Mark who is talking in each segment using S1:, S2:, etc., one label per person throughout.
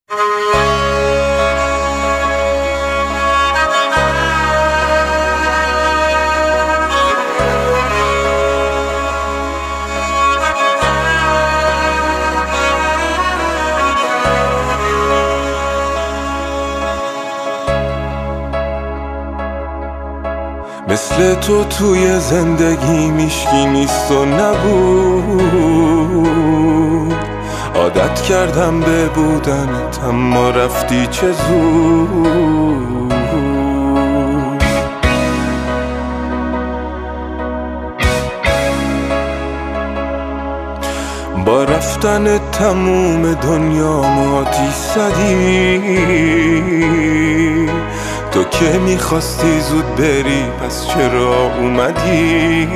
S1: مثل تو توی زندگی میشکی نیست و نبود، عادت کردم به بودنت اما رفتی چه زود. با رفتن تموم دنیام آتیش زدی، تو که میخواستی زود بری پس چرا اومدی؟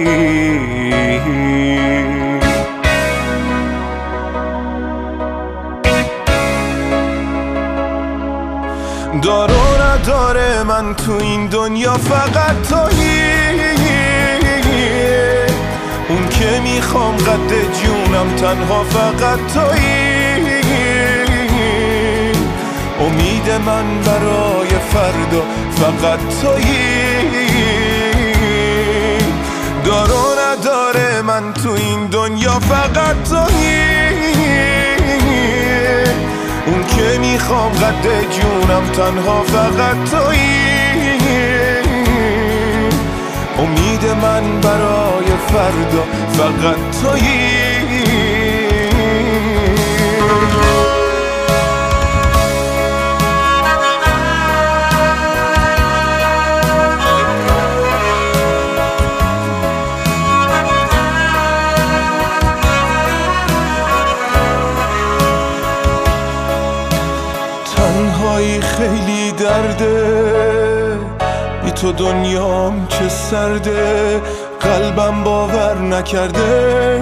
S1: دار و نداره من تو این دنیا فقط تویی، اون که میخوام قد جونم تنها فقط تویی. امید من برای فردا فقط تویی، دار و نداره من تو این دنیا فقط تویی، اون که میخوام قد جونم تنها فقط تویی. امید من برای فردا فقط تویی. تنهایی خیلی درده، بی تو دنیام چه سرده، قلبم باور نکرده.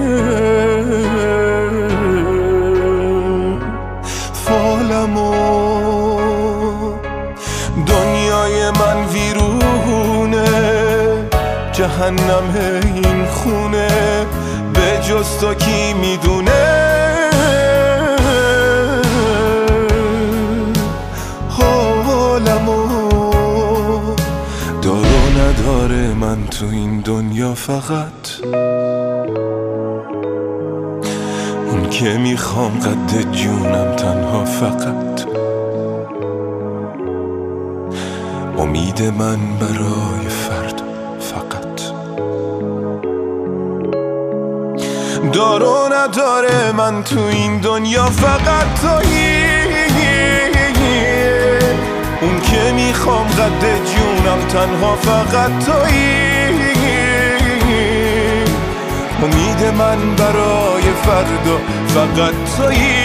S1: فالمو دنیای من ویرونه، جهنم این خونه، به جز تو کی میدونه؟ دار و نداره من تو این دنیا فقط اون که میخوام قد جونم تنها فقط. امید من برای فردا فقط. دار و نداره من تو این دنیا فقط تویی، اون که میخوام قد جونم تنها فقط تویی. امید من برای فردا فقط تویی.